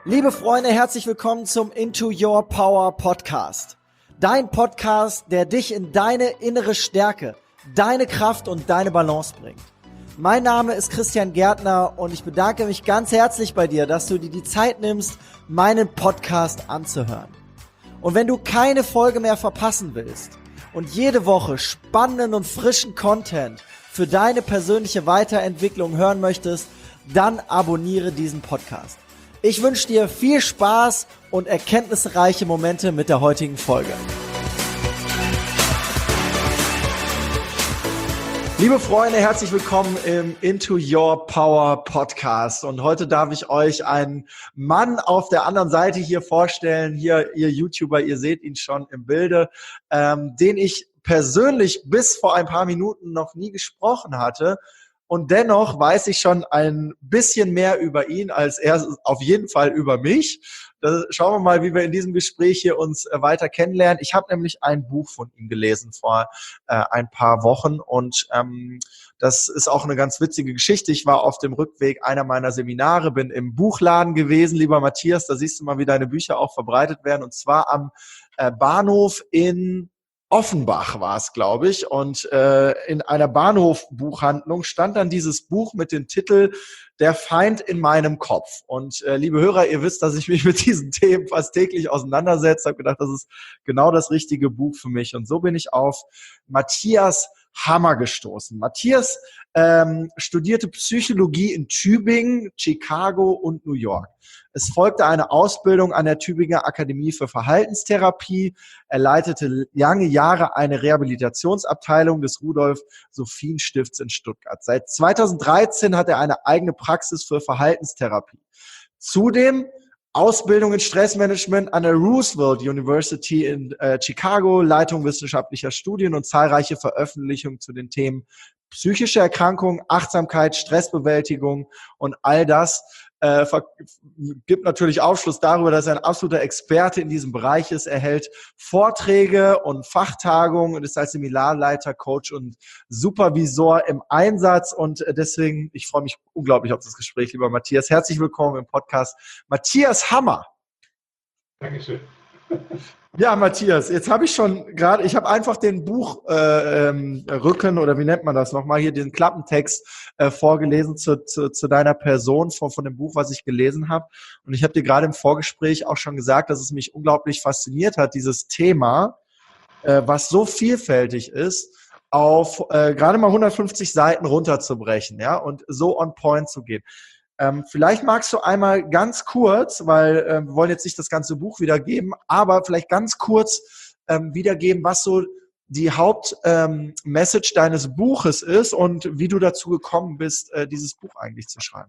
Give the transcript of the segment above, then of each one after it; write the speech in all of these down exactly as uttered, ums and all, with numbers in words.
Liebe Freunde, herzlich willkommen zum Into Your Power Podcast. Dein Podcast, der dich in deine innere Stärke, deine Kraft und deine Balance bringt. Mein Name ist Christian Gärtner und ich bedanke mich ganz herzlich bei dir, dass du dir die Zeit nimmst, meinen Podcast anzuhören. Und wenn du keine Folge mehr verpassen willst und jede Woche spannenden und frischen Content für deine persönliche Weiterentwicklung hören möchtest, dann abonniere diesen Podcast. Ich wünsche dir viel Spaß und erkenntnisreiche Momente mit der heutigen Folge. Liebe Freunde, herzlich willkommen im Into Your Power Podcast. Und heute darf ich euch einen Mann auf der anderen Seite hier vorstellen. Hier, ihr YouTuber, ihr seht ihn schon im Bilde, ähm, den ich persönlich bis vor ein paar Minuten noch nie gesprochen hatte. Und dennoch weiß ich schon ein bisschen mehr über ihn, als er auf jeden Fall über mich. Da schauen wir mal, wie wir in diesem Gespräch hier uns weiter kennenlernen. Ich habe nämlich ein Buch von ihm gelesen vor äh, ein paar Wochen und ähm, das ist auch eine ganz witzige Geschichte. Ich war auf dem Rückweg einer meiner Seminare, bin im Buchladen gewesen, lieber Matthias. Da siehst du mal, wie deine Bücher auch verbreitet werden. Und zwar am äh, Bahnhof in Offenbach war es, glaube ich, und äh, in einer Bahnhofbuchhandlung stand dann dieses Buch mit dem Titel Der Feind in meinem Kopf. Und äh, liebe Hörer, ihr wisst, dass ich mich mit diesen Themen fast täglich auseinandersetze. Ich habe gedacht, das ist genau das richtige Buch für mich. Und so bin ich auf Matthias Hammer gestoßen. Matthias ähm, studierte Psychologie in Tübingen, Chicago und New York. Es folgte eine Ausbildung an der Tübinger Akademie für Verhaltenstherapie. Er leitete lange Jahre eine Rehabilitationsabteilung des Rudolf-Sophien-Stifts in Stuttgart. Seit zweitausenddreizehn hat er eine eigene Praxis für Verhaltenstherapie. Zudem Ausbildung in Stressmanagement an der Roosevelt University in äh, Chicago, Leitung wissenschaftlicher Studien und zahlreiche Veröffentlichungen zu den Themen psychische Erkrankungen, Achtsamkeit, Stressbewältigung und all das äh, gibt natürlich Aufschluss darüber, dass er ein absoluter Experte in diesem Bereich ist. Er hält Vorträge und Fachtagungen und ist als Seminarleiter, Coach und Supervisor im Einsatz. Und deswegen, ich freue mich unglaublich auf das Gespräch, lieber Matthias. Herzlich willkommen im Podcast Matthias Hammer. Dankeschön. Ja, Matthias, jetzt habe ich schon gerade, ich habe einfach den Buchrücken äh, ähm, Rücken, oder wie nennt man das nochmal, hier den Klappentext äh, vorgelesen zu, zu, zu deiner Person von, von dem Buch, was ich gelesen habe. Und ich habe dir gerade im Vorgespräch auch schon gesagt, dass es mich unglaublich fasziniert hat, dieses Thema, äh, was so vielfältig ist, auf äh, gerade mal hundertfünfzig Seiten runterzubrechen, ja, und so on point zu gehen. Ähm, vielleicht magst du einmal ganz kurz, weil äh, wir wollen jetzt nicht das ganze Buch wiedergeben, aber vielleicht ganz kurz ähm, wiedergeben, was so die Hauptmessage ähm, deines Buches ist und wie du dazu gekommen bist, äh, dieses Buch eigentlich zu schreiben.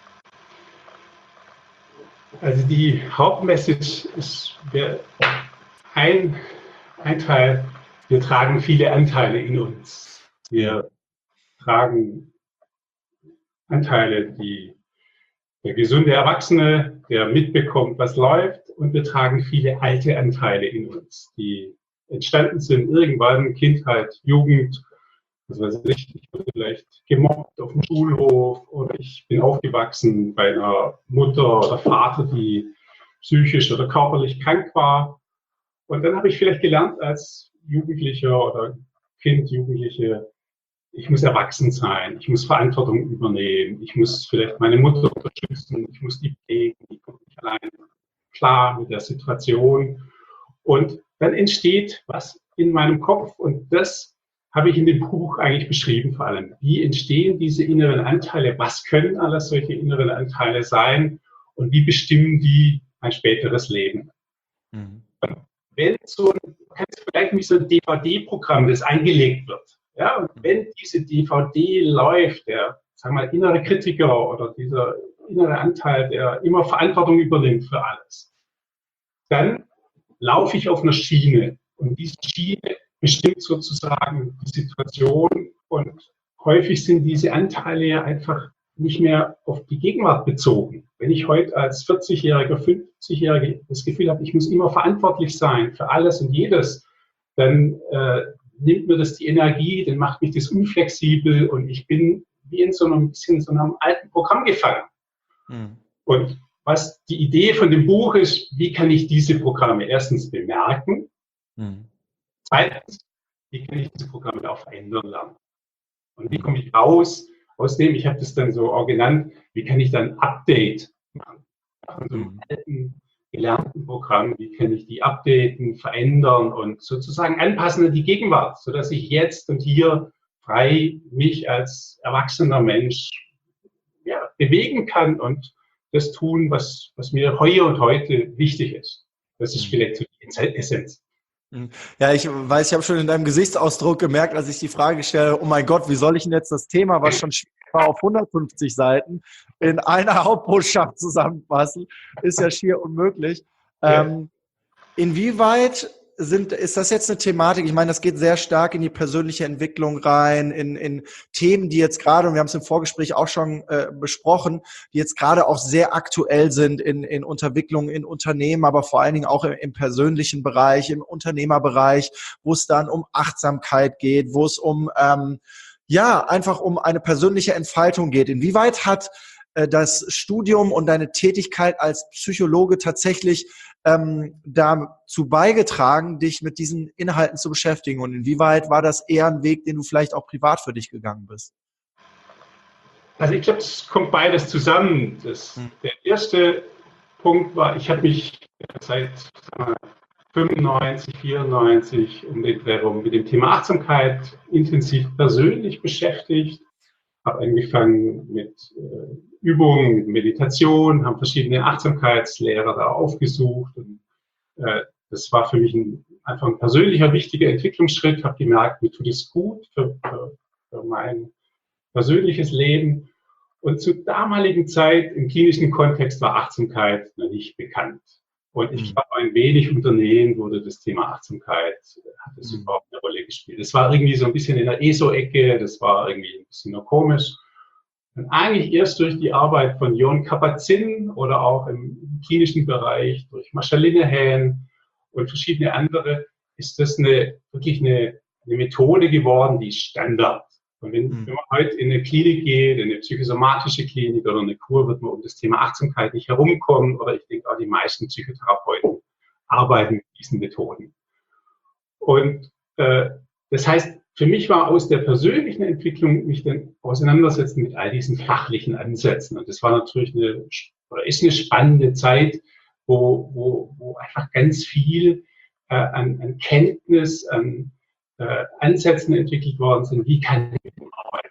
Also die Hauptmessage ist wir, ein, ein Teil, wir tragen viele Anteile in uns. Wir tragen Anteile, die der gesunde Erwachsene, der mitbekommt, was läuft, und wir tragen viele alte Anteile in uns, die entstanden sind irgendwann, Kindheit, Jugend, was weiß ich, ich wurde vielleicht gemobbt auf dem Schulhof oder ich bin aufgewachsen bei einer Mutter oder Vater, die psychisch oder körperlich krank war. Und dann habe ich vielleicht gelernt als Jugendlicher oder Kind, Jugendliche, ich muss erwachsen sein, ich muss Verantwortung übernehmen, ich muss vielleicht meine Mutter unterstützen, ich muss die pflegen, die kommt nicht allein klar mit der Situation. Und dann entsteht was in meinem Kopf und das habe ich in dem Buch eigentlich beschrieben vor allem. Wie entstehen diese inneren Anteile, was können alles solche inneren Anteile sein und wie bestimmen die ein späteres Leben? Mhm. Wenn so ein, kannst du vielleicht wie so ein D V D-Programm, das eingelegt wird, ja, und wenn diese D V D läuft, der, sagen wir mal, innere Kritiker oder dieser innere Anteil, der immer Verantwortung übernimmt für alles, dann laufe ich auf einer Schiene. Und diese Schiene bestimmt sozusagen die Situation. Und häufig sind diese Anteile ja einfach nicht mehr auf die Gegenwart bezogen. Wenn ich heute als vierzigjähriger, fünfzigjähriger das Gefühl habe, ich muss immer verantwortlich sein für alles und jedes, dann äh, nimmt mir das die Energie, dann macht mich das unflexibel und ich bin wie in so einem bisschen so einem alten Programm gefangen. Mhm. Und was die Idee von dem Buch ist, wie kann ich diese Programme erstens bemerken, mhm. zweitens, wie kann ich diese Programme auch verändern lernen. Und wie komme ich raus aus dem, ich habe das dann so auch genannt, wie kann ich dann Update machen? Von so einem alten, gelernten Programm, wie kann ich die updaten, verändern und sozusagen anpassen an die Gegenwart, sodass ich jetzt und hier frei mich als erwachsener Mensch ja, bewegen kann und das tun, was, was mir hier und heute wichtig ist. Das ist vielleicht so die Essenz. Ja, ich weiß, ich habe schon in deinem Gesichtsausdruck gemerkt, als ich die Frage stelle, oh mein Gott, wie soll ich denn jetzt das Thema, was schon schwierig war, auf hundertfünfzig Seiten in einer Hauptbotschaft zusammenfassen? Ist ja schier unmöglich. Ja. Ähm, inwieweit sind, ist das jetzt eine Thematik? Ich meine, das geht sehr stark in die persönliche Entwicklung rein, in, in Themen, die jetzt gerade, und wir haben es im Vorgespräch auch schon äh, besprochen, die jetzt gerade auch sehr aktuell sind in, in Unterwicklung in Unternehmen, aber vor allen Dingen auch im, im persönlichen Bereich, im Unternehmerbereich, wo es dann um Achtsamkeit geht, wo es um, ähm, ja, einfach um eine persönliche Entfaltung geht. Inwieweit hat äh, das Studium und deine Tätigkeit als Psychologe tatsächlich Ähm, dazu beigetragen, dich mit diesen Inhalten zu beschäftigen? Und inwieweit war das eher ein Weg, den du vielleicht auch privat für dich gegangen bist? Also ich glaube, es kommt beides zusammen. Das, hm. Der erste Punkt war, ich habe mich seit fünfundneunzig, vierundneunzig um den Dreh rum mit dem Thema Achtsamkeit intensiv persönlich beschäftigt. Habe angefangen mit äh, Übungen, mit Meditation, haben verschiedene Achtsamkeitslehrer da aufgesucht. Und, äh, das war für mich ein, einfach ein persönlicher, wichtiger Entwicklungsschritt. Habe gemerkt, mir tut es gut für, für, für mein persönliches Leben. Und zur damaligen Zeit im klinischen Kontext war Achtsamkeit noch nicht bekannt. Und ich glaube, ein wenig Unternehmen wurde das Thema Achtsamkeit, hat es mhm. überhaupt eine Rolle gespielt. Das war irgendwie so ein bisschen in der E S O-Ecke, das war irgendwie ein bisschen noch komisch. Und eigentlich erst durch die Arbeit von Jon Kabat-Zinn oder auch im klinischen Bereich, durch Mascha Linehan und verschiedene andere, ist das eine, wirklich eine, eine Methode geworden, die ist Standard. Und wenn, mhm. wenn man heute in eine Klinik geht, in eine psychosomatische Klinik oder eine Kur, wird man um das Thema Achtsamkeit nicht herumkommen. Oder ich denke auch, die meisten Psychotherapeuten arbeiten mit diesen Methoden. Und äh, das heißt, für mich war aus der persönlichen Entwicklung mich dann auseinandersetzen mit all diesen fachlichen Ansätzen. Und das war natürlich eine, oder ist eine spannende Zeit, wo, wo, wo einfach ganz viel äh, an, an Kenntnis, an äh, Ansätzen entwickelt worden sind. Wie kann ich mit dem arbeiten?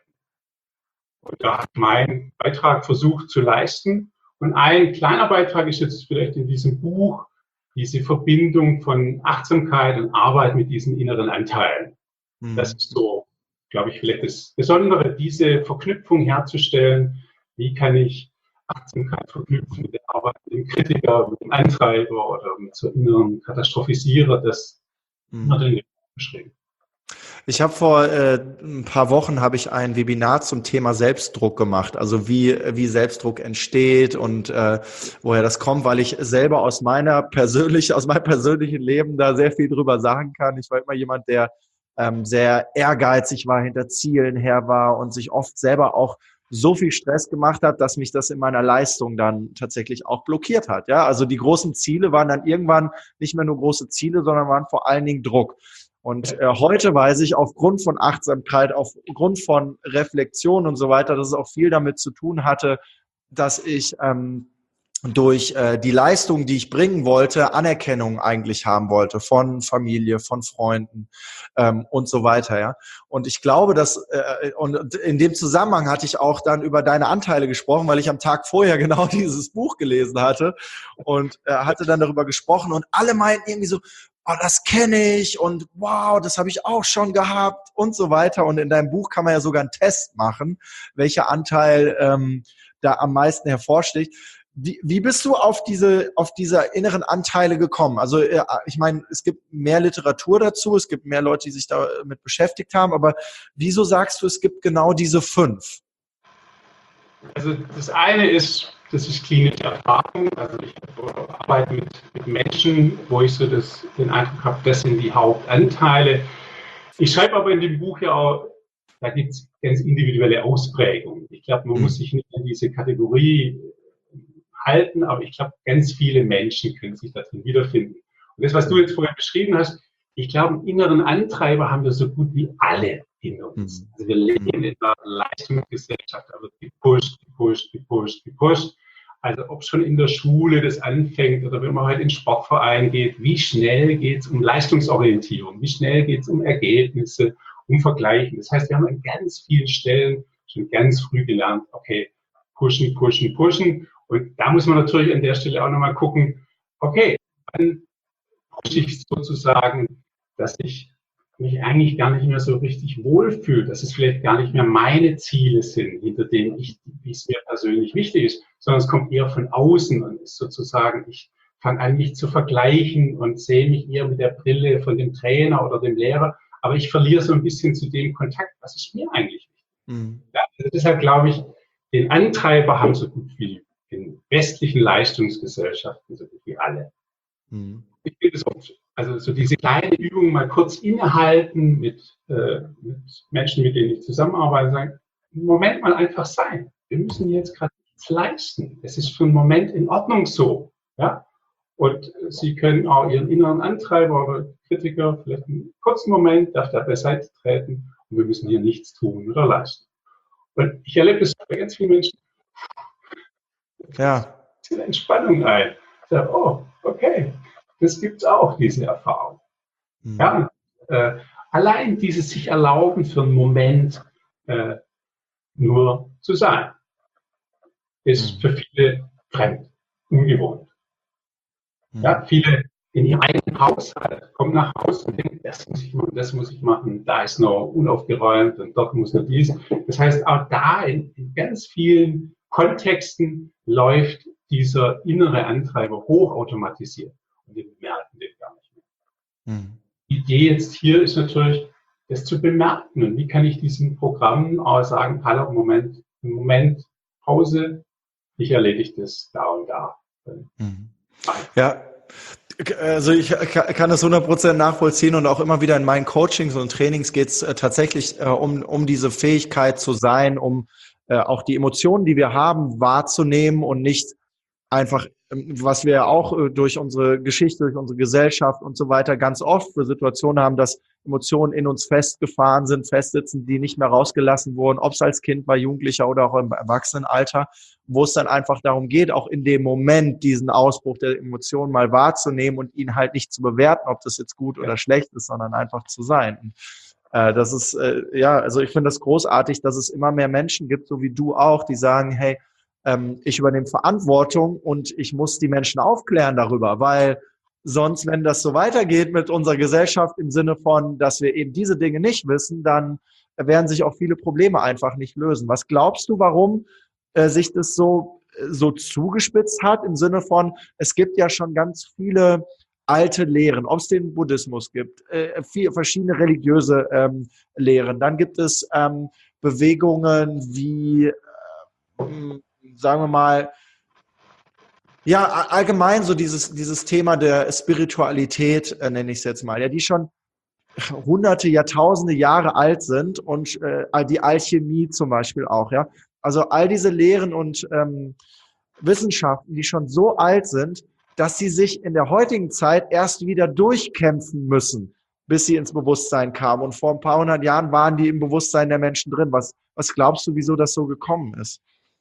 Und da habe ich meinen Beitrag versucht zu leisten. Und ein kleiner Beitrag ist jetzt vielleicht in diesem Buch diese Verbindung von Achtsamkeit und Arbeit mit diesen inneren Anteilen. Mhm. Das ist so, glaube ich, vielleicht das Besondere, diese Verknüpfung herzustellen. Wie kann ich Achtsamkeit verknüpfen mit der Arbeit mit dem Kritiker, mit dem Antreiber oder mit so inneren Katastrophisierer? Das mhm. hat er in dem Buch beschrieben. Ich habe vor äh, ein paar Wochen habe ich ein Webinar zum Thema Selbstdruck gemacht, also wie wie Selbstdruck entsteht und äh, woher das kommt, weil ich selber aus meiner persönlich aus meinem persönlichen Leben da sehr viel drüber sagen kann. Ich war immer jemand, der ähm, sehr ehrgeizig war, hinter Zielen her war und sich oft selber auch so viel Stress gemacht hat, dass mich das in meiner Leistung dann tatsächlich auch blockiert hat. Ja, also die großen Ziele waren dann irgendwann nicht mehr nur große Ziele, sondern waren vor allen Dingen Druck. Und äh, heute weiß ich aufgrund von Achtsamkeit, aufgrund von Reflexion und so weiter, dass es auch viel damit zu tun hatte, dass ich ähm, durch äh, die Leistung, die ich bringen wollte, Anerkennung eigentlich haben wollte von Familie, von Freunden ähm, und so weiter. Ja. Und ich glaube, dass äh, und in dem Zusammenhang hatte ich auch dann über deine Anteile gesprochen, weil ich am Tag vorher genau dieses Buch gelesen hatte und äh, hatte dann darüber gesprochen und alle meinten irgendwie so, oh, das kenne ich und wow, das habe ich auch schon gehabt und so weiter. Und in deinem Buch kann man ja sogar einen Test machen, welcher Anteil ähm, da am meisten hervorsticht. Wie, wie bist du auf diese, auf diese inneren Anteile gekommen? Also äh, ich meine, es gibt mehr Literatur dazu, es gibt mehr Leute, die sich damit beschäftigt haben, aber wieso sagst du, es gibt genau diese fünf? Also das eine ist, das ist klinische Erfahrung. Also ich arbeite mit, mit Menschen, wo ich so das, den Eindruck habe, das sind die Hauptanteile. Ich schreibe aber in dem Buch ja auch, da gibt es ganz individuelle Ausprägungen. Ich glaube, man mhm. muss sich nicht in diese Kategorie halten, aber ich glaube, ganz viele Menschen können sich darin wiederfinden. Und das, was du jetzt vorher beschrieben hast, ich glaube, einen inneren Antreiber haben wir so gut wie alle in uns. Mhm. Also wir leben in einer Leistungsgesellschaft, da wird gepusht, gepusht, gepusht, gepusht. Also ob schon in der Schule das anfängt oder wenn man heute in den Sportverein geht, wie schnell geht es um Leistungsorientierung, wie schnell geht es um Ergebnisse, um Vergleichen. Das heißt, wir haben an ganz vielen Stellen schon ganz früh gelernt, okay, pushen, pushen, pushen. Und da muss man natürlich an der Stelle auch nochmal gucken, okay, wann pushe ich sozusagen, dass ich mich eigentlich gar nicht mehr so richtig wohlfühle, dass es vielleicht gar nicht mehr meine Ziele sind, hinter denen ich, wie es mir persönlich wichtig ist, sondern es kommt eher von außen und ist sozusagen, ich fange an, mich zu vergleichen und sehe mich eher mit der Brille von dem Trainer oder dem Lehrer, aber ich verliere so ein bisschen zu dem Kontakt, was ist mir eigentlich wichtig. Mhm. Ja, also deshalb glaube ich, den Antreiber haben so gut wie in westlichen Leistungsgesellschaften so gut wie alle. Mhm. Ich finde es oft, also so diese kleine Übung mal kurz innehalten mit, äh, mit Menschen, mit denen ich zusammenarbeite, sagen, Moment mal einfach sein. Wir müssen jetzt gerade nichts leisten. Es ist für einen Moment in Ordnung so. Ja? Und Sie können auch Ihren inneren Antreiber oder Kritiker vielleicht einen kurzen Moment, darf der beiseite treten und wir müssen hier nichts tun oder leisten. Und ich erlebe das bei ganz vielen Menschen. Ja. Es zieht Entspannung ein. Ich sage, oh, okay. Das gibt es auch, diese Erfahrung. Mhm. Ja, äh, allein dieses sich erlauben, für einen Moment äh, nur zu sein, ist mhm. für viele fremd, ungewohnt. Mhm. Ja, viele in ihrem eigenen Haushalt kommen nach Hause und denken, das muss ich machen, das muss ich machen, da ist noch unaufgeräumt und dort muss noch dies. Das heißt, auch da in, in ganz vielen Kontexten läuft dieser innere Antreiber hochautomatisiert. Und wir merken den gar nicht mehr. Mhm. Die Idee jetzt hier ist natürlich, das zu bemerken. Und wie kann ich diesem Programm auch sagen, hallo, Moment, Moment, Pause, ich erledige das da und da. Mhm. Ja, also ich kann das hundert Prozent nachvollziehen und auch immer wieder in meinen Coachings und Trainings geht es tatsächlich um, um diese Fähigkeit zu sein, um auch die Emotionen, die wir haben, wahrzunehmen und nicht einfach, was wir auch durch unsere Geschichte, durch unsere Gesellschaft und so weiter ganz oft für Situationen haben, dass Emotionen in uns festgefahren sind, festsitzen, die nicht mehr rausgelassen wurden, ob es als Kind war, Jugendlicher oder auch im Erwachsenenalter, wo es dann einfach darum geht, auch in dem Moment diesen Ausbruch der Emotionen mal wahrzunehmen und ihn halt nicht zu bewerten, ob das jetzt gut oder schlecht ist, sondern einfach zu sein. Und, äh, das ist, äh, ja, also ich finde das großartig, dass es immer mehr Menschen gibt, so wie du auch, die sagen, hey, ich übernehme Verantwortung und ich muss die Menschen aufklären darüber, weil sonst, wenn das so weitergeht mit unserer Gesellschaft im Sinne von, dass wir eben diese Dinge nicht wissen, dann werden sich auch viele Probleme einfach nicht lösen. Was glaubst du, warum äh, sich das so, so zugespitzt hat im Sinne von, es gibt ja schon ganz viele alte Lehren, ob es den Buddhismus gibt, äh, viele verschiedene religiöse ähm, Lehren, dann gibt es ähm, Bewegungen wie äh, sagen wir mal, ja, allgemein so dieses, dieses Thema der Spiritualität, äh, nenne ich es jetzt mal, ja, die schon hunderte, Jahrtausende Jahre alt sind und äh, die Alchemie zum Beispiel auch, ja. Also all diese Lehren und ähm, Wissenschaften, die schon so alt sind, dass sie sich in der heutigen Zeit erst wieder durchkämpfen müssen, bis sie ins Bewusstsein kamen. Und vor ein paar hundert Jahren waren die im Bewusstsein der Menschen drin. Was, was glaubst du, wieso das so gekommen ist?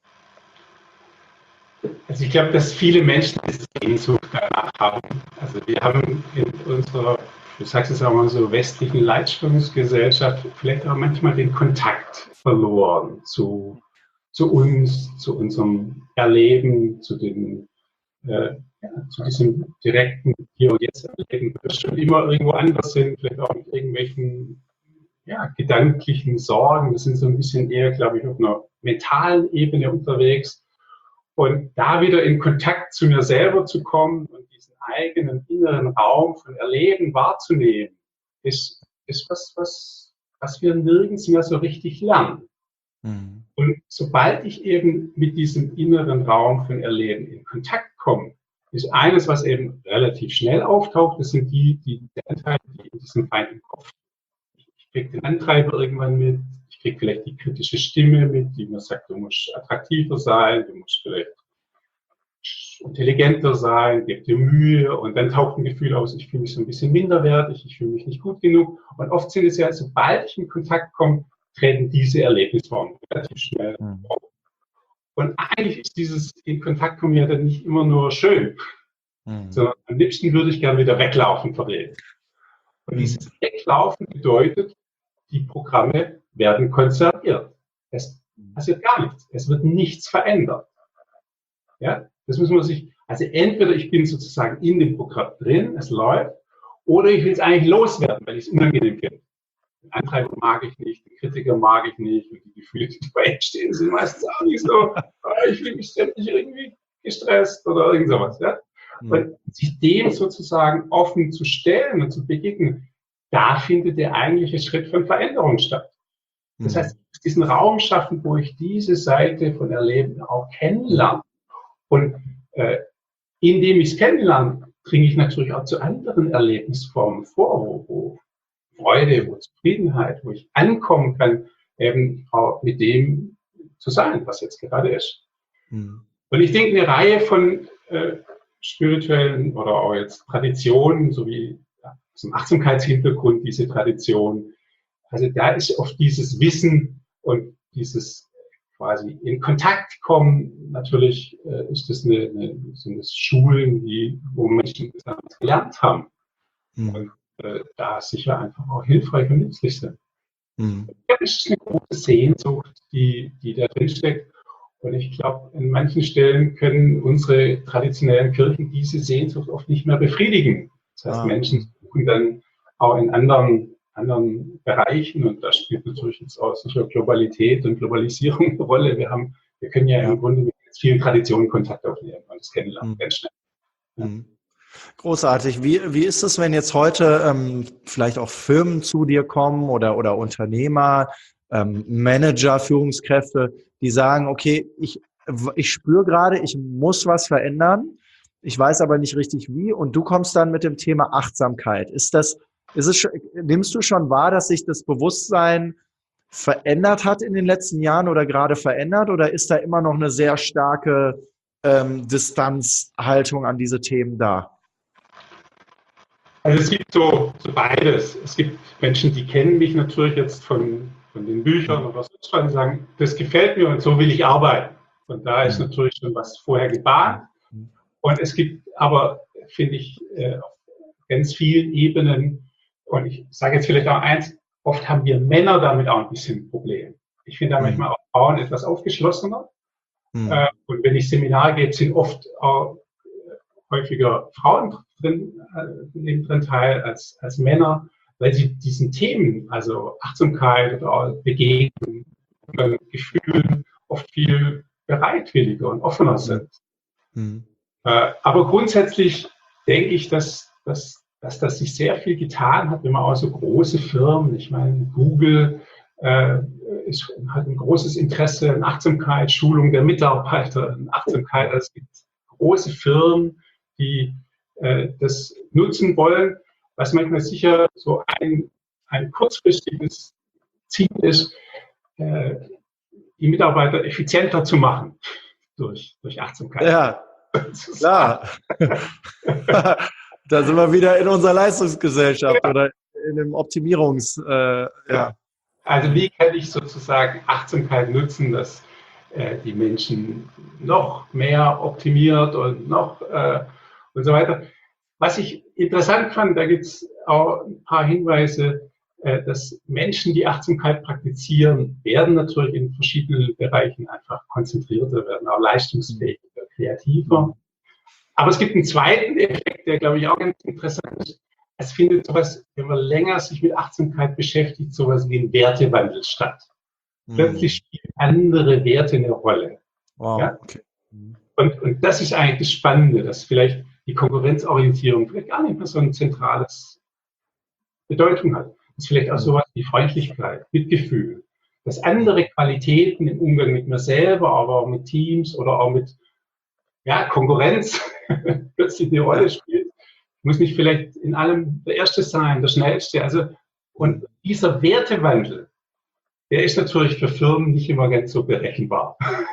Also ich glaube, dass viele Menschen diese Sehnsucht danach haben. Also wir haben in unserer, du sagst es auch mal so, westlichen Leitstellungsgesellschaft vielleicht auch manchmal den Kontakt verloren zu, zu uns, zu unserem Erleben, zu, den, äh, ja, zu diesem direkten Hier und Jetzt Erleben, das schon immer irgendwo anders sind, vielleicht auch mit irgendwelchen ja, gedanklichen Sorgen. Wir sind so ein bisschen eher, glaube ich, auf einer mentalen Ebene unterwegs. Und da wieder in Kontakt zu mir selber zu kommen und diesen eigenen inneren Raum von Erleben wahrzunehmen, ist, ist was, was, was wir nirgends mehr so richtig lernen. Mhm. Und sobald ich eben mit diesem inneren Raum von Erleben in Kontakt komme, ist eines, was eben relativ schnell auftaucht, das sind die, die, die Anteile, die in diesem Feind im Kopf. Ich, ich kriege den Antreiber irgendwann mit. Ich kriege vielleicht die kritische Stimme mit, die mir sagt, du musst attraktiver sein, du musst vielleicht intelligenter sein, gib dir Mühe und dann taucht ein Gefühl aus, ich fühle mich so ein bisschen minderwertig, ich fühle mich nicht gut genug. Und oft sind es ja, sobald ich in Kontakt komme, treten diese Erlebnisformen relativ schnell auf. Und eigentlich ist dieses in Kontakt kommen ja dann nicht immer nur schön, mhm. sondern am liebsten würde ich gerne wieder weglaufen vor dem. Und mhm. dieses Weglaufen bedeutet, die Programme werden konserviert. Es passiert gar nichts. Es wird nichts verändert. Ja, das muss man sich, also entweder ich bin sozusagen in dem Programm drin, es läuft, oder ich will es eigentlich loswerden, weil ich es unangenehm finde. Den Antreiber mag ich nicht, den Kritiker mag ich nicht und die Gefühle, die dabei entstehen, sind meistens auch nicht so, ich fühle mich ständig irgendwie gestresst oder irgend sowas. Ja? Mhm. Und sich dem sozusagen offen zu stellen und zu begegnen, da findet der eigentliche Schritt von Veränderung statt. Das mhm. heißt, diesen Raum schaffen, wo ich diese Seite von Erleben auch kennenlerne. Und äh, indem ich es kennenlerne, dringe ich natürlich auch zu anderen Erlebnisformen vor, wo, wo Freude, wo Zufriedenheit, wo ich ankommen kann, eben auch mit dem zu sein, was jetzt gerade ist. Mhm. Und ich denke, eine Reihe von äh, spirituellen oder auch jetzt Traditionen, so wie ja, zum Achtsamkeitshintergrund diese Tradition, also da ist oft dieses Wissen und dieses quasi in Kontakt kommen. Natürlich äh, ist das eine, eine, sind das Schulen, die, wo Menschen das gelernt haben. Mhm. Und äh, da sicher einfach auch hilfreich und nützlich sind. Mhm. Ja, das ist eine große Sehnsucht, die, die da drin steckt. Und ich glaube, an manchen Stellen können unsere traditionellen Kirchen diese Sehnsucht oft nicht mehr befriedigen. Das heißt, ah. Menschen suchen dann auch in anderen anderen Bereichen, und da spielt natürlich jetzt auch sicher Globalität und Globalisierung eine Rolle. Wir haben, wir können ja, ja. im Grunde mit vielen Traditionen Kontakt aufnehmen und das kennenlernen, mhm. ganz schnell. Ja. Großartig. Wie, wie ist es, wenn jetzt heute ähm, vielleicht auch Firmen zu dir kommen oder, oder Unternehmer, ähm, Manager, Führungskräfte, die sagen, okay, ich, ich spüre gerade, ich muss was verändern, ich weiß aber nicht richtig wie, und du kommst dann mit dem Thema Achtsamkeit. Ist das Ist es, nimmst du schon wahr, dass sich das Bewusstsein verändert hat in den letzten Jahren oder gerade verändert, oder ist da immer noch eine sehr starke ähm, Distanzhaltung an diese Themen da? Also es gibt so, so beides. Es gibt Menschen, die kennen mich natürlich jetzt von, von den Büchern oder was sonst was, und sagen, das gefällt mir und so will ich arbeiten. Und da ist natürlich schon was vorher gebahnt. Und es gibt aber, finde ich, äh, auf ganz vielen Ebenen, und ich sage jetzt vielleicht auch eins, oft haben wir Männer damit auch ein bisschen ein Problem. Ich finde da mhm. manchmal auch Frauen etwas aufgeschlossener. Mhm. Äh, und wenn ich Seminare gebe, sind oft auch häufiger Frauen drin, äh, nehmen drin teil als, als Männer, weil sie diesen Themen, also Achtsamkeit oder auch Begegnung, äh, Gefühlen, oft viel bereitwilliger und offener sind. Mhm. Äh, aber grundsätzlich denke ich, dass, dass dass das sich sehr viel getan hat, wenn man auch so große Firmen, ich meine, Google äh, ist, hat ein großes Interesse an Achtsamkeit, Schulung der Mitarbeiter, an Achtsamkeit. Also es gibt große Firmen, die äh, das nutzen wollen, was manchmal sicher so ein, ein kurzfristiges Ziel ist, äh, die Mitarbeiter effizienter zu machen durch, durch Achtsamkeit. Ja, klar. Da sind wir wieder in unserer Leistungsgesellschaft ja. oder in dem Optimierungs... Äh, ja. Also wie kann ich sozusagen Achtsamkeit nutzen, dass äh, die Menschen noch mehr optimiert und noch äh, und so weiter. Was ich interessant fand, da gibt es auch ein paar Hinweise, äh, dass Menschen, die Achtsamkeit praktizieren, werden natürlich in verschiedenen Bereichen einfach konzentrierter, werden auch leistungsfähiger, kreativer. Aber es gibt einen zweiten Effekt, der, glaube ich, auch ganz interessant ist. Es findet sowas, wenn man länger sich mit Achtsamkeit beschäftigt, sowas wie ein Wertewandel statt. Mhm. Plötzlich spielen andere Werte eine Rolle. Wow, ja? Okay. Mhm. Und, und das ist eigentlich das Spannende, dass vielleicht die Konkurrenzorientierung vielleicht gar nicht mehr so ein zentrales Bedeutung hat. Dass vielleicht auch sowas wie Freundlichkeit, Mitgefühl, dass andere Qualitäten im Umgang mit mir selber, aber auch mit Teams oder auch mit ja, Konkurrenz plötzlich eine Rolle spielt. Ich muss nicht vielleicht in allem der Erste sein, der Schnellste. Also, und dieser Wertewandel, der ist natürlich für Firmen nicht immer ganz so berechenbar.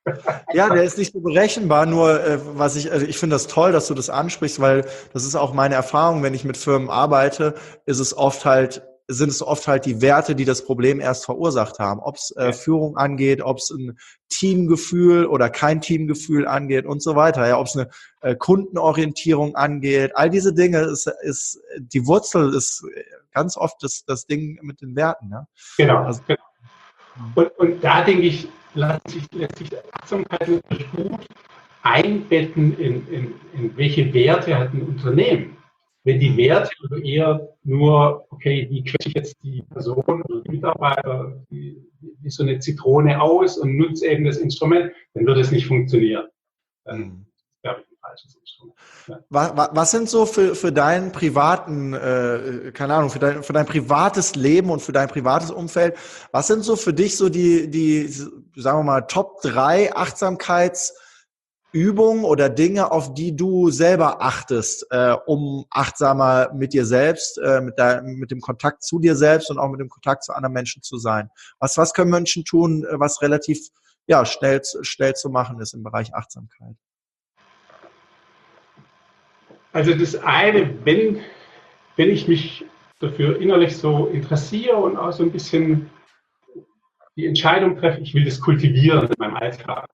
Ja, der ist nicht so berechenbar, nur äh, was ich, also ich finde das toll, dass du das ansprichst, weil das ist auch meine Erfahrung, wenn ich mit Firmen arbeite, ist es oft halt, sind es oft halt die Werte, die das Problem erst verursacht haben. Ob es äh, Führung angeht, ob es ein Teamgefühl oder kein Teamgefühl angeht und so weiter. Ja, ob es eine äh, Kundenorientierung angeht. All diese Dinge ist, ist die Wurzel ist ganz oft das, das Ding mit den Werten. Ja? Genau. Also, genau. Und, und da denke ich, lässt sich, lässt sich Achtsamkeit wirklich gut einbetten in, in, in welche Werte hat ein Unternehmen. Wenn die Werte also eher nur, okay, wie quetsche ich jetzt die Person oder die Mitarbeiter wie, wie so eine Zitrone aus und nutze eben das Instrument, dann wird es nicht funktionieren. Dann glaube ich ein falsches Instrument. Ja. Was, was sind so für, für deinen privaten, äh, keine Ahnung, für dein, für dein privates Leben und für dein privates Umfeld, was sind so für dich so die, die, sagen wir mal, Top drei Achtsamkeits- Übungen oder Dinge, auf die du selber achtest, äh, um achtsamer mit dir selbst, äh, mit, der, mit dem Kontakt zu dir selbst und auch mit dem Kontakt zu anderen Menschen zu sein? Was, was können Menschen tun, was relativ ja, schnell, schnell zu machen ist im Bereich Achtsamkeit? Also das eine, wenn, wenn ich mich dafür innerlich so interessiere und auch so ein bisschen die Entscheidung treffe, ich will das kultivieren in meinem Alltag,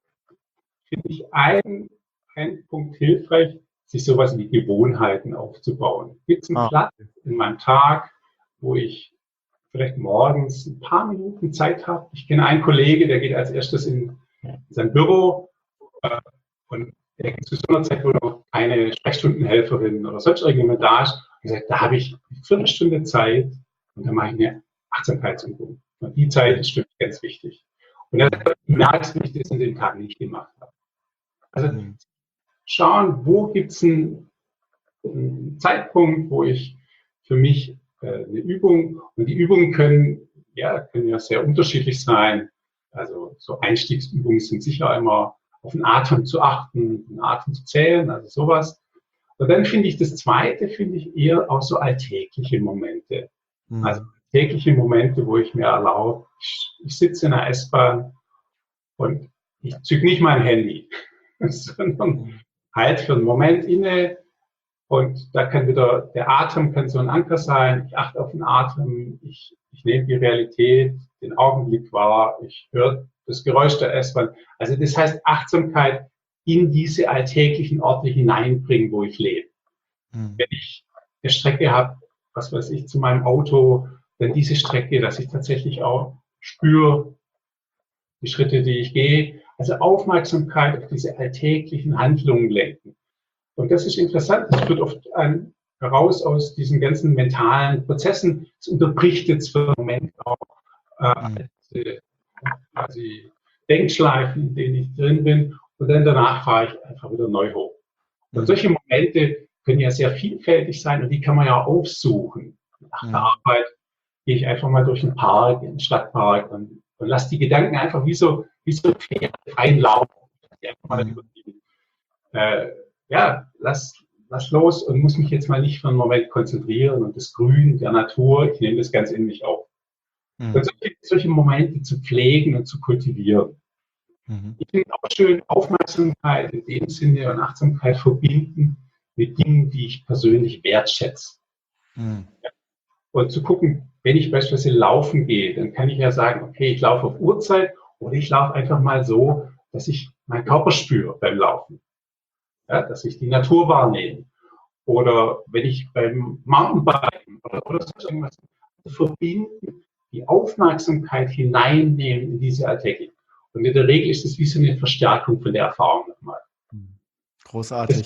finde ich ein, ein Punkt hilfreich, sich sowas wie Gewohnheiten aufzubauen. Gibt es einen ah. Platz in meinem Tag, wo ich vielleicht morgens ein paar Minuten Zeit habe? Ich kenne einen Kollege, der geht als erstes in, in sein Büro äh, und der geht zu so einer Zeit, wo noch keine Sprechstundenhelferin oder sonst irgendjemand da ist. Und sagt, da habe ich eine Viertelstunde Zeit und dann mache ich eine Achtsamkeitsübung. Und die Zeit ist für mich ganz wichtig. Und dann merkst du, wie ich das in den Tag nicht gemacht habe. Also schauen, wo gibt es einen, einen Zeitpunkt, wo ich für mich äh, eine Übung, und die Übungen können ja, können ja sehr unterschiedlich sein. Also so Einstiegsübungen sind sicher immer auf den Atem zu achten, den Atem zu zählen, also sowas. Und dann finde ich das Zweite, finde ich eher auch so alltägliche Momente. Mhm. Also tägliche Momente, wo ich mir erlaube, ich, ich sitze in der S-Bahn und ich zücke nicht mein Handy, sondern halt für einen Moment inne und da kann wieder, der Atem kann so ein Anker sein, ich achte auf den Atem, ich, ich nehme die Realität, den Augenblick wahr, ich höre das Geräusch der S-Bahn. Also das heißt Achtsamkeit in diese alltäglichen Orte hineinbringen, wo ich lebe. Mhm. Wenn ich eine Strecke habe, was weiß ich, zu meinem Auto, dann diese Strecke, dass ich tatsächlich auch spüre, die Schritte, die ich gehe. Also Aufmerksamkeit auf diese alltäglichen Handlungen lenken. Und das ist interessant, das wird oft ein, heraus aus diesen ganzen mentalen Prozessen, es unterbricht jetzt für einen Moment auch äh, diese, quasi Denkschleifen, in denen ich drin bin, und dann danach fahre ich einfach wieder neu hoch. Und solche Momente können ja sehr vielfältig sein und die kann man ja aufsuchen. Nach der Arbeit gehe ich einfach mal durch den Park, in den Stadtpark und, und lasse die Gedanken einfach wie so, wie so Pferde freien Lauf. Einfach mal über die, äh, ja, lass, lass los und muss mich jetzt mal nicht für einen Moment konzentrieren und das Grün der Natur, ich nehme das ganz in mich auf. Mhm. Und solche, solche Momente zu pflegen und zu kultivieren. Mhm. Ich finde auch schön, Aufmerksamkeit in dem Sinne und Achtsamkeit verbinden mit Dingen, die ich persönlich wertschätze. Mhm. Ja. Und zu gucken, wenn ich beispielsweise laufen gehe, dann kann ich ja sagen, okay, ich laufe auf Uhrzeit oder ich laufe einfach mal so, dass ich meinen Körper spüre beim Laufen. Ja, dass ich die Natur wahrnehme. Oder wenn ich beim Mountainbiken oder, oder so irgendwas verbinden, die Aufmerksamkeit hineinnehmen in diese Alltäglichen. Und in der Regel ist es wie so eine Verstärkung von der Erfahrung nochmal. Großartig.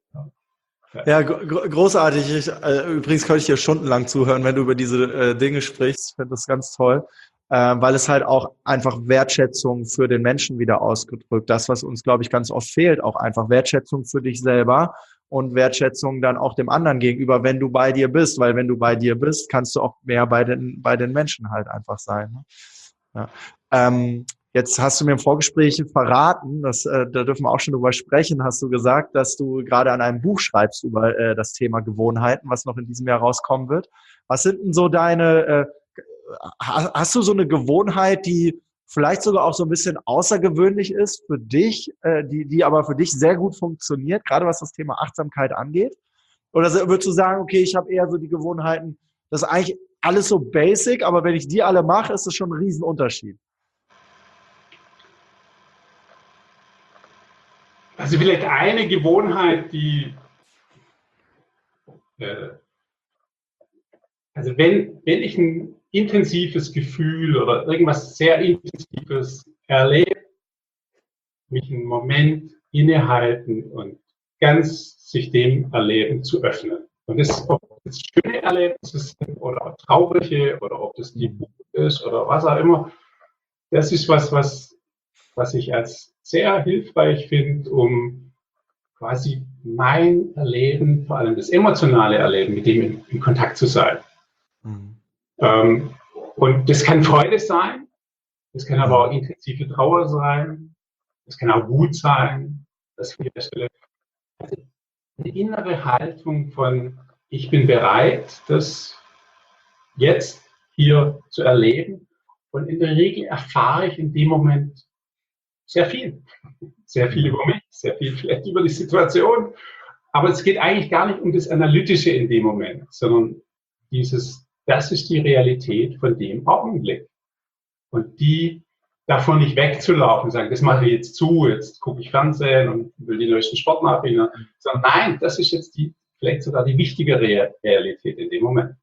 Ja, gro- großartig. Ich, äh, übrigens könnte ich dir stundenlang zuhören, wenn du über diese äh, Dinge sprichst. Ich finde das ganz toll, äh, weil es halt auch einfach Wertschätzung für den Menschen wieder ausgedrückt. Das, was uns, glaube ich, ganz oft fehlt, auch einfach Wertschätzung für dich selber und Wertschätzung dann auch dem anderen gegenüber, wenn du bei dir bist. Weil wenn du bei dir bist, kannst du auch mehr bei den, bei den Menschen halt einfach sein. Ne? Ja. Ähm, Jetzt hast du mir im Vorgespräch verraten, dass, äh, da dürfen wir auch schon drüber sprechen, hast du gesagt, dass du gerade an einem Buch schreibst über äh, das Thema Gewohnheiten, was noch in diesem Jahr rauskommen wird. Was sind denn so deine, äh, hast du so eine Gewohnheit, die vielleicht sogar auch so ein bisschen außergewöhnlich ist für dich, äh, die, die aber für dich sehr gut funktioniert, gerade was das Thema Achtsamkeit angeht? Oder würdest du sagen, okay, ich habe eher so die Gewohnheiten, das ist eigentlich alles so basic, aber wenn ich die alle mache, ist das schon ein Riesenunterschied? Also vielleicht eine Gewohnheit, die, äh, also wenn, wenn ich ein intensives Gefühl oder irgendwas sehr Intensives erlebe, mich einen Moment innehalten und ganz sich dem Erleben zu öffnen. Und das, ob das schöne Erlebnisse sind oder auch traurige oder ob das die Wut ist oder was auch immer, das ist was, was, was ich als sehr hilfreich finde, um quasi mein Erleben, vor allem das emotionale Erleben, mit dem in, in Kontakt zu sein. Mhm. Ähm, und das kann Freude sein, das kann aber auch intensive Trauer sein, das kann auch Wut sein, das an der Stelle. Also eine innere Haltung von, ich bin bereit, das jetzt hier zu erleben. Und in der Regel erfahre ich in dem Moment sehr viel. Sehr viel über mich, sehr viel vielleicht über die Situation. Aber es geht eigentlich gar nicht um das Analytische in dem Moment, sondern dieses, das ist die Realität von dem Augenblick. Und die davon nicht wegzulaufen und sagen, das mache ich jetzt zu, jetzt gucke ich Fernsehen und will die neuesten Sportnachrichten, sondern nein, das ist jetzt die, vielleicht sogar die wichtigere Realität in dem Moment.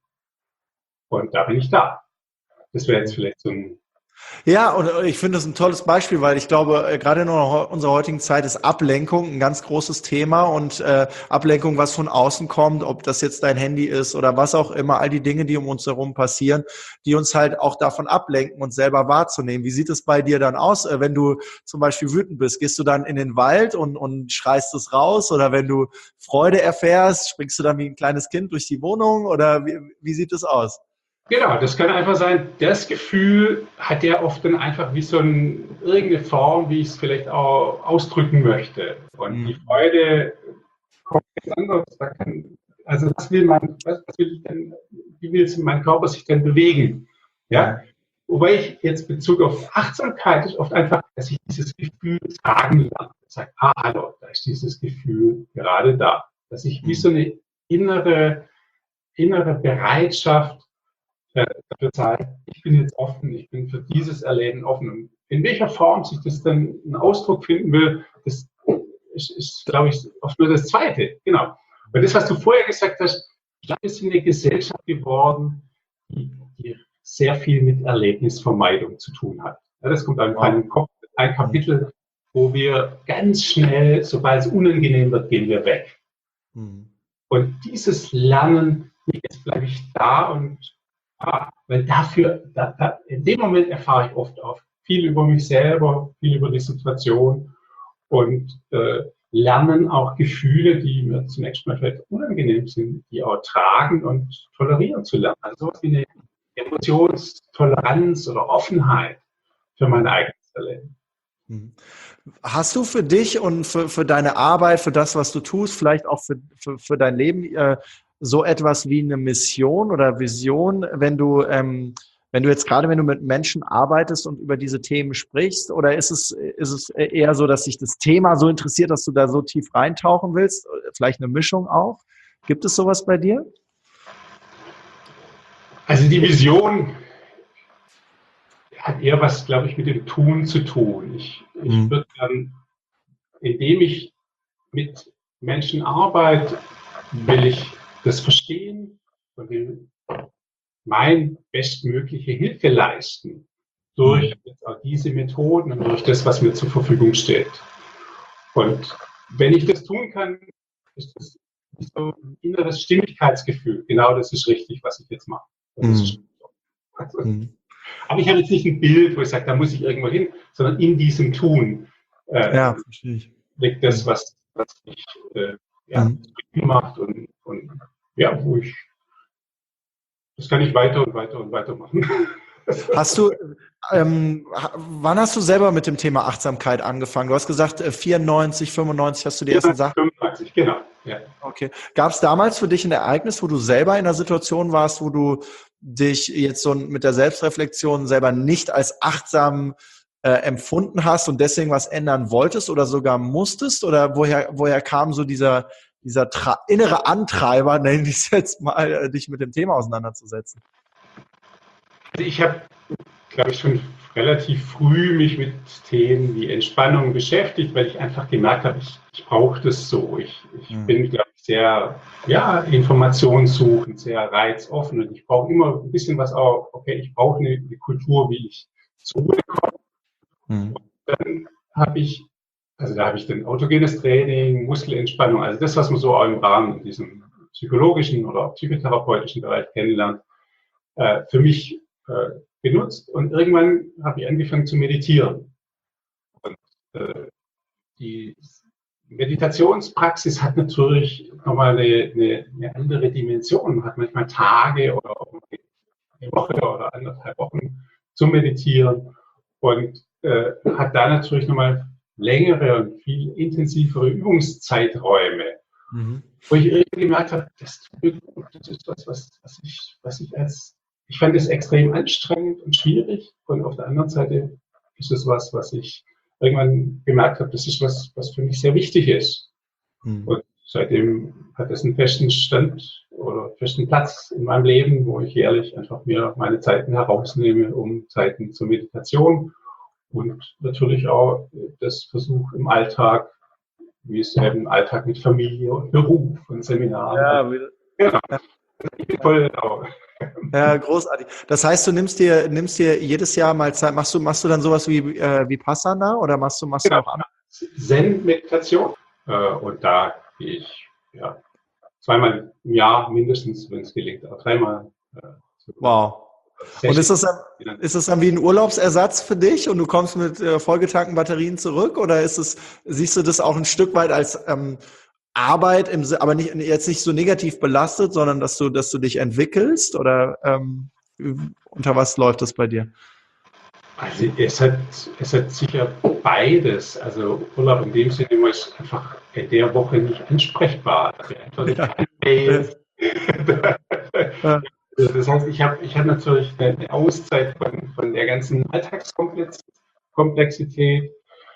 Und da bin ich da. Das wäre jetzt vielleicht so ein... Ja, und ich finde das ein tolles Beispiel, weil ich glaube, gerade in unserer heutigen Zeit ist Ablenkung ein ganz großes Thema und äh, Ablenkung, was von außen kommt, ob das jetzt dein Handy ist oder was auch immer, all die Dinge, die um uns herum passieren, die uns halt auch davon ablenken, uns selber wahrzunehmen. Wie sieht es bei dir dann aus, wenn du zum Beispiel wütend bist? Gehst du dann in den Wald und, und schreist es raus? Oder wenn du Freude erfährst, springst du dann wie ein kleines Kind durch die Wohnung? Oder wie, wie sieht es aus? Genau, das kann einfach sein, das Gefühl hat ja oft dann einfach wie so ein, irgendeine Form, wie ich es vielleicht auch ausdrücken möchte. Und mhm. die Freude kommt ganz anders. Da kann, also was will man, was, was will ich denn, wie will mein Körper sich denn bewegen? Ja? Wobei ich jetzt Bezug auf Achtsamkeit ist oft einfach, dass ich dieses Gefühl tragen lerne. Ich sage, ah, hallo, da ist dieses Gefühl gerade da. Dass ich wie so eine innere, innere Bereitschaft dafür zeigt, ich bin jetzt offen, ich bin für dieses Erleben offen. Und in welcher Form sich das dann einen Ausdruck finden will, das ist, ist glaube ich, oft nur das Zweite. Genau. Und das, was du vorher gesagt hast, ich glaube, wir sind eine Gesellschaft geworden, die, die sehr viel mit Erlebnisvermeidung zu tun hat. Ja, das kommt einfach in den Kopf, ein Kapitel, wo wir ganz schnell, sobald es unangenehm wird, gehen wir weg. Mhm. Und dieses Lernen, jetzt bleibe ich da und Ah, weil dafür, da, da, in dem Moment erfahre ich oft auch viel über mich selber, viel über die Situation und äh, lernen auch Gefühle, die mir zunächst mal vielleicht unangenehm sind, die auch tragen und tolerieren zu lernen. Also sowas wie eine Emotionstoleranz oder Offenheit für mein eigenes Erleben. Hast du für dich und für, für deine Arbeit, für das, was du tust, vielleicht auch für, für, für dein Leben, äh, so etwas wie eine Mission oder Vision, wenn du, ähm, wenn du jetzt gerade, wenn du mit Menschen arbeitest und über diese Themen sprichst, oder ist es, ist es eher so, dass dich das Thema so interessiert, dass du da so tief reintauchen willst? Vielleicht eine Mischung auch? Gibt es sowas bei dir? Also die Vision hat eher was, glaube ich, mit dem Tun zu tun. Ich, ich mhm. würde dann, indem ich mit Menschen arbeite, will ich das verstehen und will mein bestmögliche Hilfe leisten durch jetzt auch diese Methoden und durch das, was mir zur Verfügung steht. Und wenn ich das tun kann, ist das so ein inneres Stimmigkeitsgefühl. Genau, das ist richtig, was ich jetzt mache. Das ist mhm. also, mhm. Aber ich habe jetzt nicht ein Bild, wo ich sage, da muss ich irgendwo hin, sondern in diesem Tun äh, ja, verstehe ich. liegt das, was, was mich äh, ja, mhm. macht und, und ja, wo ich, das kann ich weiter und weiter und weiter machen. Hast du, ähm, wann hast du selber mit dem Thema Achtsamkeit angefangen? Du hast gesagt, vierundneunzig, fünfundneunzig hast du die ersten Sachen. fünfundneunzig, genau. Ja. Okay. Gab es damals für dich ein Ereignis, wo du selber in einer Situation warst, wo du dich jetzt so mit der Selbstreflexion selber nicht als achtsam äh, empfunden hast und deswegen was ändern wolltest oder sogar musstest? Oder woher, woher kam so dieser, dieser Tra- innere Antreiber, nenne ich es jetzt mal, äh, dich mit dem Thema auseinanderzusetzen? Also ich habe, glaube ich, schon relativ früh mich mit Themen wie Entspannung beschäftigt, weil ich einfach gemerkt habe, ich, ich brauche das so. Ich, ich mhm. bin, glaube ich, sehr ja, informationssuchend, sehr reizoffen und ich brauche immer ein bisschen was auch, okay, ich brauche eine, eine Kultur, wie ich zur Ruhe komme. Mhm. Und dann habe ich, also da habe ich dann autogenes Training, Muskelentspannung, also das, was man so auch im Rahmen in diesem psychologischen oder psychotherapeutischen Bereich kennenlernt, äh, für mich äh, benutzt und irgendwann habe ich angefangen zu meditieren. Und äh, die Meditationspraxis hat natürlich nochmal eine, eine, eine andere Dimension. Man hat manchmal Tage oder eine Woche oder anderthalb Wochen zum Meditieren und äh, hat da natürlich nochmal längere und viel intensivere Übungszeiträume. Mhm. Wo ich irgendwie gemerkt habe, das, das ist was, was, was, ich, was ich als Ich fand es extrem anstrengend und schwierig und auf der anderen Seite ist es was, was ich irgendwann gemerkt habe, das ist was, was für mich sehr wichtig ist. Mhm. Und seitdem hat es einen festen Stand oder festen Platz in meinem Leben, wo ich jährlich einfach mir meine Zeiten herausnehme, um Zeiten zur Meditation und natürlich auch das Versuch im Alltag, wie es eben im Alltag mit Familie und Beruf und Seminaren. Ja, wieder. Genau. Ich bin voll auch. Ja, großartig. Das heißt, du nimmst dir, nimmst dir jedes Jahr mal Zeit, machst du, machst du dann sowas wie äh, Vipassana oder machst du, machst genau. du noch andere? Zen-Meditation. Äh, und da gehe ich ja, zweimal im Jahr mindestens, wenn es gelingt, auch dreimal. Äh, wow. Und ist das, dann, ist das dann wie ein Urlaubsersatz für dich und du kommst mit äh, vollgetankten Batterien zurück oder ist es, siehst du das auch ein Stück weit als ähm, Arbeit, im, aber nicht, jetzt nicht so negativ belastet, sondern dass du, dass du dich entwickelst oder ähm, unter was läuft das bei dir? Also es hat, es hat sicher beides. Also Urlaub in dem Sinne, man ist einfach in der Woche nicht ansprechbar. Also ja. Mails. Ja. Das heißt, ich habe ich hab natürlich eine Auszeit von, von der ganzen Alltagskomplexität.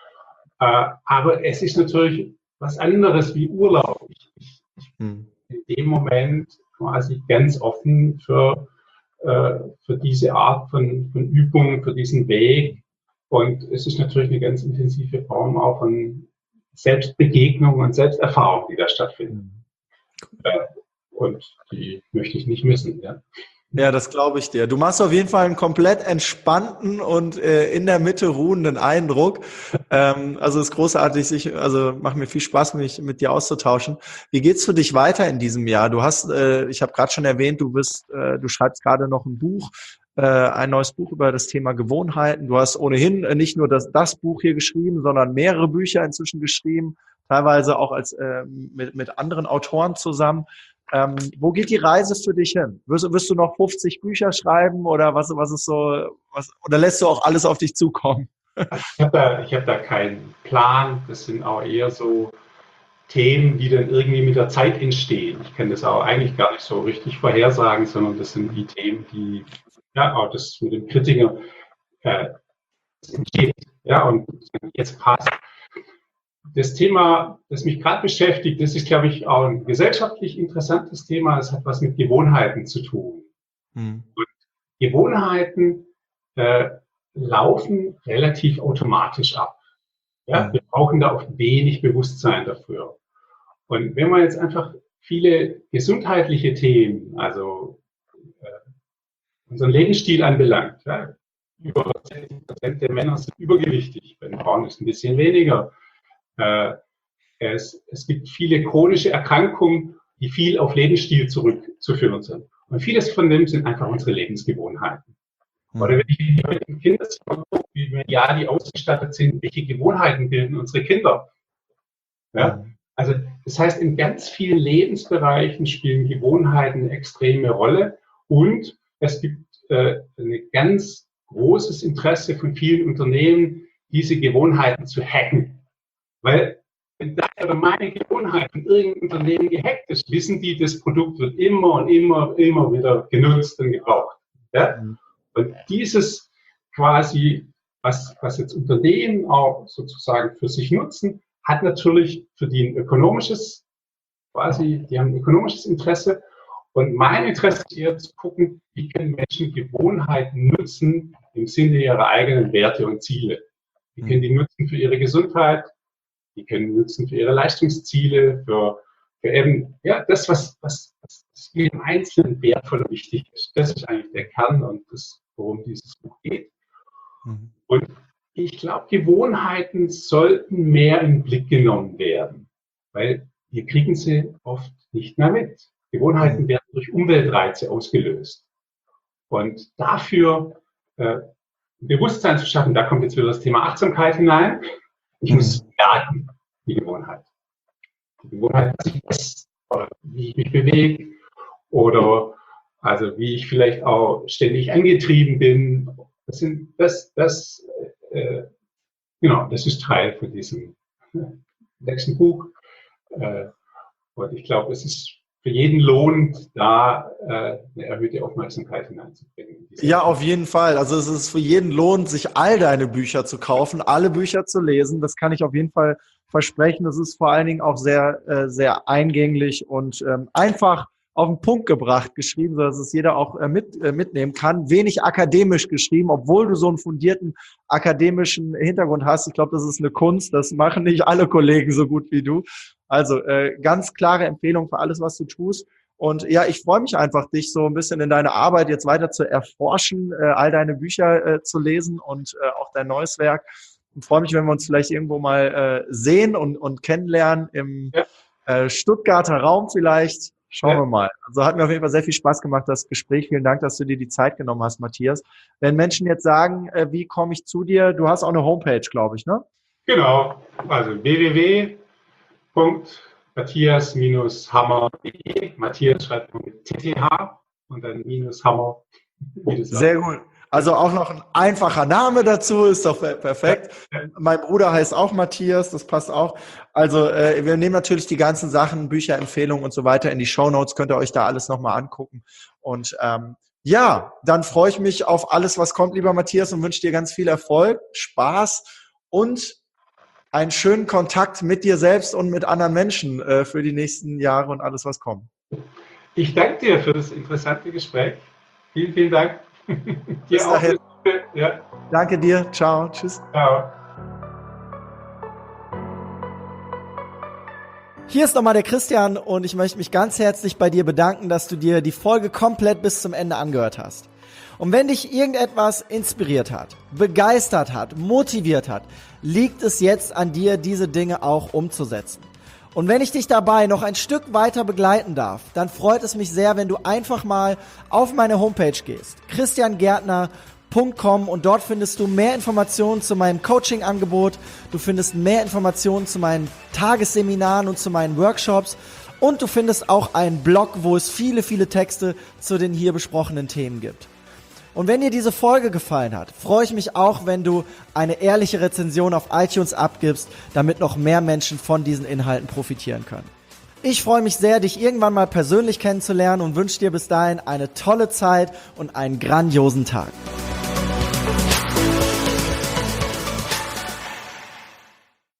Äh, aber es ist natürlich was anderes wie Urlaub. Ich, ich, ich bin in dem Moment quasi ganz offen für, äh, für diese Art von, von Übung, für diesen Weg. Und es ist natürlich eine ganz intensive Form auch von Selbstbegegnung und Selbsterfahrung, die da stattfindet. Äh, und die möchte ich nicht missen. Ja. Ja, das glaube ich dir. Du machst auf jeden Fall einen komplett entspannten und äh, in der Mitte ruhenden Eindruck. Ähm, also es ist großartig, sich, also macht mir viel Spaß, mich mit dir auszutauschen. Wie geht's für dich weiter in diesem Jahr? Du hast, äh, ich habe gerade schon erwähnt, du bist, äh, du schreibst gerade noch ein Buch, äh, ein neues Buch über das Thema Gewohnheiten. Du hast ohnehin äh, nicht nur das, das Buch hier geschrieben, sondern mehrere Bücher inzwischen geschrieben, teilweise auch als äh, mit, mit anderen Autoren zusammen. Ähm, wo geht die Reise für dich hin? Wirst, wirst du noch fünfzig Bücher schreiben oder was, was ist so, was, oder lässt du auch alles auf dich zukommen? Ich habe da, ich hab da keinen Plan. Das sind auch eher so Themen, die dann irgendwie mit der Zeit entstehen. Ich kann das auch eigentlich gar nicht so richtig vorhersagen, sondern das sind die Themen, die, ja, auch das mit dem Kritiker äh, entsteht. Ja, und jetzt passt. Das Thema, das mich gerade beschäftigt, das ist, glaube ich, auch ein gesellschaftlich interessantes Thema. Es hat was mit Gewohnheiten zu tun. Hm. Und Gewohnheiten äh, laufen relativ automatisch ab. Ja? Hm. Wir brauchen da auch wenig Bewusstsein dafür. Und wenn man jetzt einfach viele gesundheitliche Themen, also äh, unseren Lebensstil anbelangt, ja, über sechzig Prozent der Männer sind übergewichtig, bei den Frauen ist es ein bisschen weniger. Äh, es, es gibt viele chronische Erkrankungen, die viel auf Lebensstil zurückzuführen sind. Und vieles von dem sind einfach unsere Lebensgewohnheiten. Mhm. Oder wenn ich in die heutigen Kinderzimmer gucke, wie medial die ausgestattet sind, welche Gewohnheiten bilden unsere Kinder? Ja? Mhm. Also das heißt, in ganz vielen Lebensbereichen spielen Gewohnheiten eine extreme Rolle und es gibt äh, ein ganz großes Interesse von vielen Unternehmen, diese Gewohnheiten zu hacken. Weil wenn deine oder meine Gewohnheit in irgendeinem Unternehmen gehackt ist, wissen die, das Produkt wird immer und immer, immer wieder genutzt und gebraucht. Ja? Mhm. Und dieses quasi was, was jetzt Unternehmen auch sozusagen für sich nutzen, hat natürlich für die ein ökonomisches, quasi, die haben ein ökonomisches Interesse. Und mein Interesse ist eher zu gucken, wie können Menschen Gewohnheiten nutzen im Sinne ihrer eigenen Werte und Ziele. Wie können die nutzen für ihre Gesundheit, die können nutzen für ihre Leistungsziele, für, für eben, ja, das, was, was, was jedem Einzelnen wertvoll und wichtig ist. Das ist eigentlich der Kern und das, worum dieses Buch geht. Mhm. Und ich glaube, Gewohnheiten sollten mehr in den Blick genommen werden, weil wir kriegen sie oft nicht mehr mit. Gewohnheiten werden durch Umweltreize ausgelöst. Und dafür äh, Bewusstsein zu schaffen, da kommt jetzt wieder das Thema Achtsamkeit hinein. Ich muss merken, die Gewohnheit. Die Gewohnheit, was ich esse, oder wie ich mich bewege, oder also wie ich vielleicht auch ständig angetrieben bin. Das sind das, das äh, genau, das ist Teil von diesem nächsten Buch. Äh, und ich glaube, es ist für jeden lohnt, da äh, eine erhöhte Aufmerksamkeit hineinzubringen. Ja, auf jeden Fall. Also es ist für jeden lohnt, sich all deine Bücher zu kaufen, alle Bücher zu lesen. Das kann ich auf jeden Fall versprechen. Das ist vor allen Dingen auch sehr, äh, sehr eingänglich und ähm, einfach auf den Punkt gebracht geschrieben, sodass es jeder auch äh, mit, äh, mitnehmen kann. Wenig akademisch geschrieben, obwohl du so einen fundierten akademischen Hintergrund hast. Ich glaube, das ist eine Kunst. Das machen nicht alle Kollegen so gut wie du. Also äh, ganz klare Empfehlung für alles, was du tust. Und ja, ich freue mich einfach, dich so ein bisschen in deiner Arbeit jetzt weiter zu erforschen, äh, all deine Bücher äh, zu lesen und äh, auch dein neues Werk. Und freue mich, wenn wir uns vielleicht irgendwo mal äh, sehen und, und kennenlernen im ja. äh, Stuttgarter Raum vielleicht. Schauen ja. wir mal. Also hat mir auf jeden Fall sehr viel Spaß gemacht, das Gespräch. Vielen Dank, dass du dir die Zeit genommen hast, Matthias. Wenn Menschen jetzt sagen, äh, wie komme ich zu dir? Du hast auch eine Homepage, glaube ich, ne? Genau. Also w w w Punkt matthias hammer punkt de. Matthias schreibt man mit T T H und dann minus Hammer. Sehr gut. Also auch noch ein einfacher Name dazu, ist doch perfekt. Ja. Mein Bruder heißt auch Matthias, das passt auch. Also äh, wir nehmen natürlich die ganzen Sachen, Bücher, Empfehlungen und so weiter in die Shownotes, könnt ihr euch da alles nochmal angucken. Und ähm, ja, dann freue ich mich auf alles, was kommt, lieber Matthias, und wünsche dir ganz viel Erfolg, Spaß und einen schönen Kontakt mit dir selbst und mit anderen Menschen äh, für die nächsten Jahre und alles, was kommt. Ich danke dir für das interessante Gespräch. Vielen, vielen Dank. Bis dahin. Ja. Danke dir. Ciao. Tschüss. Ciao. Hier ist nochmal der Christian und ich möchte mich ganz herzlich bei dir bedanken, dass du dir die Folge komplett bis zum Ende angehört hast. Und wenn dich irgendetwas inspiriert hat, begeistert hat, motiviert hat, liegt es jetzt an dir, diese Dinge auch umzusetzen. Und wenn ich dich dabei noch ein Stück weiter begleiten darf, dann freut es mich sehr, wenn du einfach mal auf meine Homepage gehst, christian gärtner punkt com, und dort findest du mehr Informationen zu meinem Coaching-Angebot, du findest mehr Informationen zu meinen Tagesseminaren und zu meinen Workshops und du findest auch einen Blog, wo es viele, viele Texte zu den hier besprochenen Themen gibt. Und wenn dir diese Folge gefallen hat, freue ich mich auch, wenn du eine ehrliche Rezension auf iTunes abgibst, damit noch mehr Menschen von diesen Inhalten profitieren können. Ich freue mich sehr, dich irgendwann mal persönlich kennenzulernen und wünsche dir bis dahin eine tolle Zeit und einen grandiosen Tag.